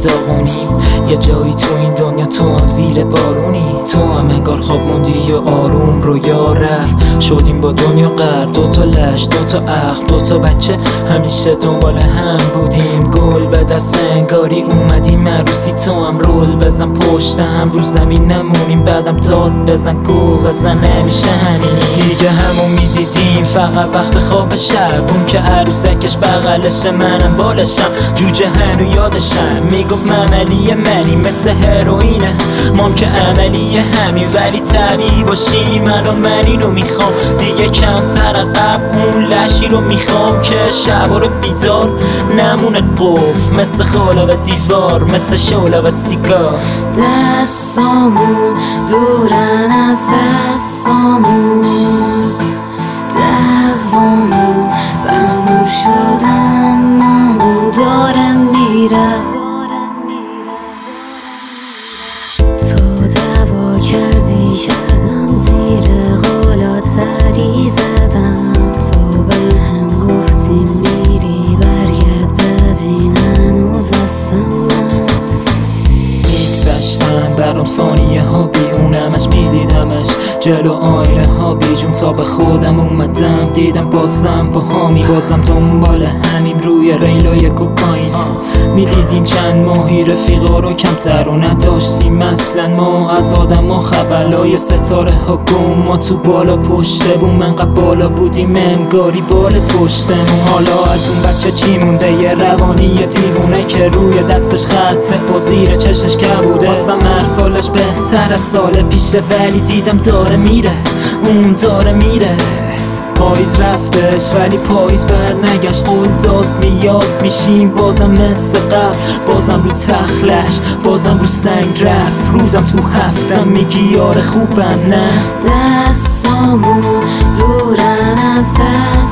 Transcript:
داغونی. یه جایی تو این دنیا تو هم زیر بارونی، تو هم انگار خواب موندی و آروم رویا رفت. شدیم با دنیا غرق، دوتا لش دوتا عقل دوتا بچه، همیشه دنبال هم بودیم. گل به دست انگاری اومدیم عروسی، تو هم رول بزن پشت هم رو زمین نمونیم. بعدم داد بزن گو بزن نمیشه همینی دیگه. همون میدیدیم فقط وقت خواب شب، اون که عروسکش بغلشه منم بالشم. جوجه هنو یادشم میگفت من علی منی، مثل هروینه مام که عملی همین، ولی طبیعی باشی من اینو میخوام دیگه. کمتر قبل اون لشی رو میخوام که شبا رو بیدار نمونه قفل، مثل خاله و دیوار مثل شعله و سیگار. دستامون دورن از دستامون، دعوامون تموم شد اما اون داره میره. تو دعوا کردی کردم زیر قولات سری زدم، تو به هم گفتی میری برگرد ببین هنوز هستم من. گذشتن برام ثانیه ها بیونمش میدیدمش جلو آینه ها بیجون، تا به خودم اومدم دیدم بازم با هامی، بازم دنبال همیم روی ریلای کوکائین. میدیدیم چند ماهی رفیقا رو کمتر و نداشتیم اصلا ما از آدم ها خبرای ستاره ها گم. ما تو بالا پشته بوم انقدر بالا بودیم انگاری بال پشتمون. حالا از اون بچه چی مونده؟ یه روانی یه دیوونه که روی دستش خطه با زیر چشش کبوده. واسم هر سالش بهتر از سال پیشه، ولی دیدم داره میره اون داره میره. پاییز رفتش ولی پاییز بر نگشت، قول داد میاد میشیم بازم مثل قبل. بازم رو تخلش بازم رو سنگ رفت، روزم تو هفتم میگی یار خوبم نه. دستامون دورن از